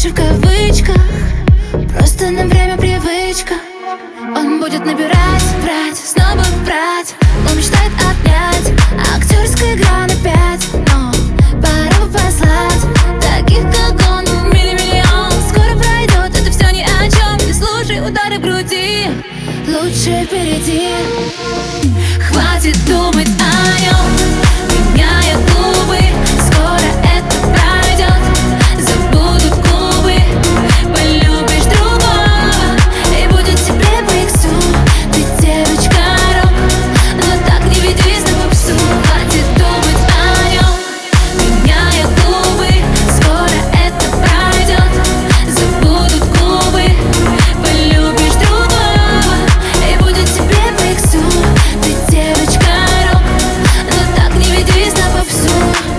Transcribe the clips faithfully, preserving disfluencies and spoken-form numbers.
Дальше в кавычках, просто на время привычка. Он будет набирать, брать, снова брать. Он мечтает обнять, актерская игра на пять. Но пора бы послать таких, как он, милли-миллион. Скоро пройдет, это все ни о чем. Не слушай удары в груди, лучше впереди. Хватит думать о нем, меняя губы. Скоро это пройдет, забудут губы. Полюбишь другого, и будет тебе по иксу. Ты девочка рок, но так не ведись на попсу. Хватит думать о нем, меняя губы. Скоро это пройдет, забудут губы. Полюбишь другого, и будет тебе по иксу. Ты девочка рок, но так не ведись на попсу.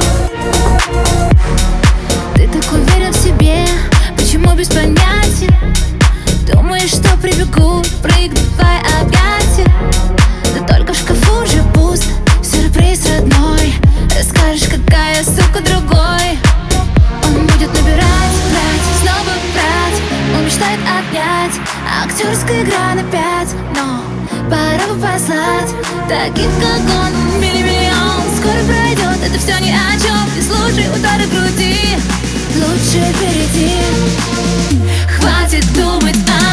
Ты так уверен в себе, почему без понятия? Думаешь, что прибегу, прыгну в твои объятия? Да только в шкафу уже пусто, сюрприз родной. Скажешь, какая сука другой. Он будет набирать, брать, снова брать. Он мечтает обнять, актерская игра на пять. Но пора бы послать таких, как он, милли-миллион. Скоро пройдет, это все ни о чем. Не слушай удары в груди, лучше впереди. Хватит думать о